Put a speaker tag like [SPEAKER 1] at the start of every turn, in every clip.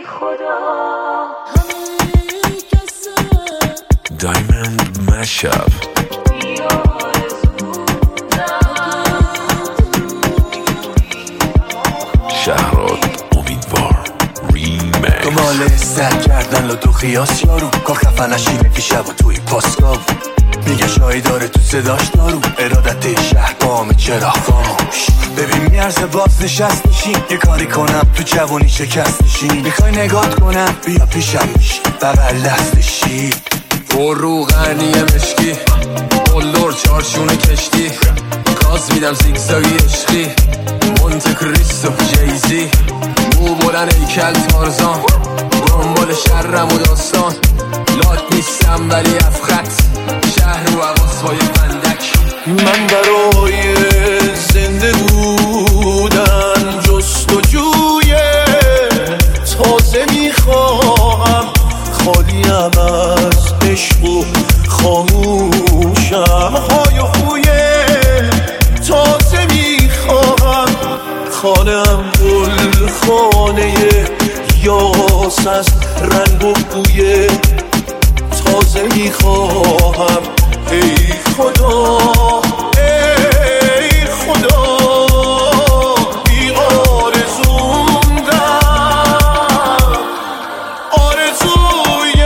[SPEAKER 1] Diamond Mashup. شهراد امیدوار ریمکس.
[SPEAKER 2] دنبال سر کردن لطو خیاس یارو کار خفنشی میگی شب و توی پاسگاو میگه شایی داره تو صداش دارو ارادت شهر بامه چرا خاموش ببین میارزه باز نشست نشین یه کاری کنم تو جوانی شکست نشین میخوای نگات کنم بیا پیشم میشی بغل دستشی
[SPEAKER 3] برو غنی مشکی بلدور چارچون کشتی گاز میدم زیگزاگی عشقی مونت کریستو جیزی مو بلن ایکل تارزان دنبال شرم و داستان لات نیستم ولی افخط شهر و عواصفای فندک
[SPEAKER 2] من برای زنده بودن جستجوی تازه میخواهم خالیم از عشق و خاموشم های خوی تازه میخواهم خانم گل خانه یاس از رنگ و بوی تازه میخواهم ای خدا ای خدا بی آرزوندم آرزوی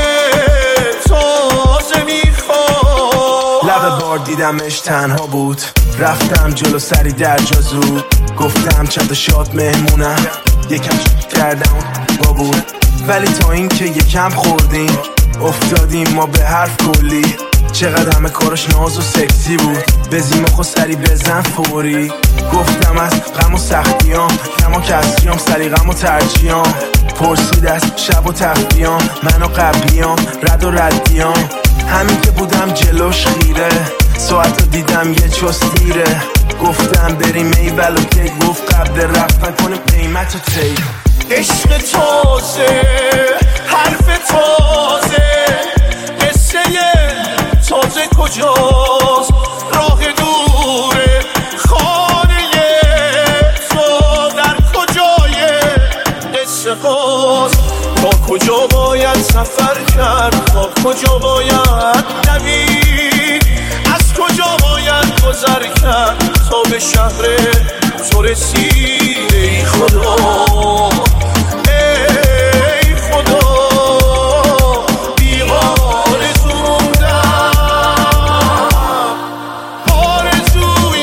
[SPEAKER 2] تازه میخوام لب بار دیدمش تنها بود رفتم جلو سری در جا زود گفتم چند شاد مهمونم یکم کردم با بود ولی تا این که یکم خوردیم افتادیم ما به حرف کلی چقدر همه کارش ناز و سکسی بود بزیم خود سری بزن فوری گفتم از غم و سختیام کما کسیام سری غم و ترجیام پرسید از شب و تفریام من و قبلیام رد و ردیام همین که بودم جلوش خیره ساعت رو دیدم یه چوست دیره گفتم بریم ایول و کیک گفت قبل رفتن کنیم قیمت و تیک عشق تازه حرف تازه قصه تازه کجاست راه دوره خانه تو در کجای قصه هاست تا کجا باید سفر کرد تا کجا باید دوید از کجا باید گذر کرد تا به شهر تو رسید ای خدا ای خدا بی آرزوندم آرزوی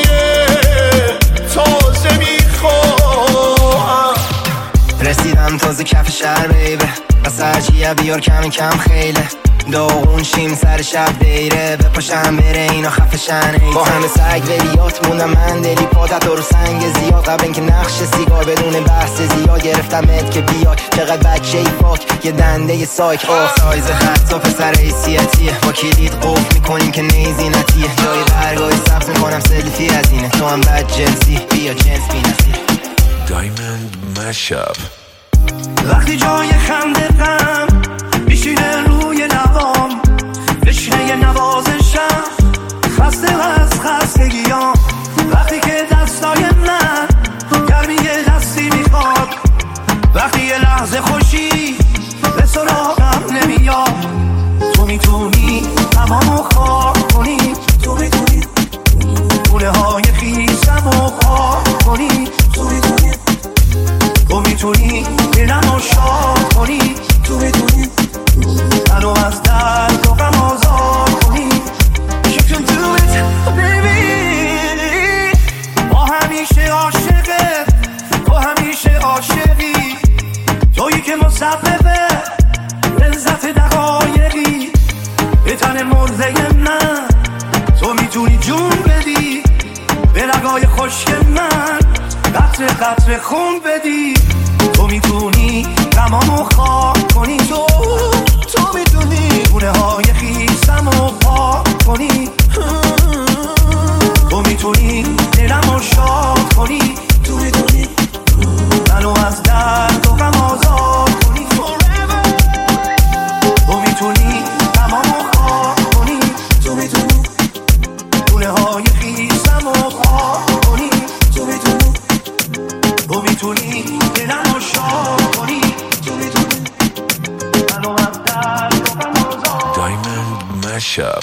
[SPEAKER 2] تازه میخوام
[SPEAKER 4] رسیدم تازه کف شهر بیبه از هرچیه بیار کمی کم خیله داغون شیم سر شب دیره بپاشم بره اینا خفشن با همه سگ ولیات موندم من دلی پاتت رو سنگ زیاد قبل اینکه نقش سیگار بدون بحث زیاد گرفتمت که بیاد چقدر بچه ای پاک یه دنده ی سایک سایز خط و پسر حیثیتیه با کلید قفل میکنیم که نیزینتیه جای برگاهی سبز میکنم سلفی از اینه تو هم بد جنسی بیا جنس بی نصیب
[SPEAKER 1] Diamond Mashup.
[SPEAKER 5] وقتی جای خنده غم میشینه روی لبام بشینه نوازشم خسته از خستگیام وقتی که دستای من گرمی دستی میخواد وقتی یه لحظه خوشی به سراغم نمیاد تو میتونی تمامو خاک کنی تو میتونی گونه های خیسم و خاک کنی تو میتونی تو میتونی دلمو شاد کنی تو میتونی منو از درد و غم آزاد کنی You can do it baby با همیشه عاشقه تو همیشه عاشقی تویی که مسببه لذت دقایقی به تن مرده من تو میتونی جون بدی به رگای خشک من قطره قطره خون بدی تو میتونی تمامو خاک کنی تو میتونی گونه های خیسم و پاک کنی تو میتونی دلمو شاد کنی تو میتونی منو از درد و غم آزاد کنی تو میتونی تمامو خاک کنی تو میتونی گونه های خیسم و پاک کنی تو میتونی تو میتونی دلمو شاد کنی تو میتونی
[SPEAKER 1] Mashup.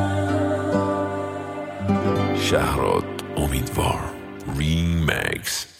[SPEAKER 1] شهراد امیدوار ریمیکس.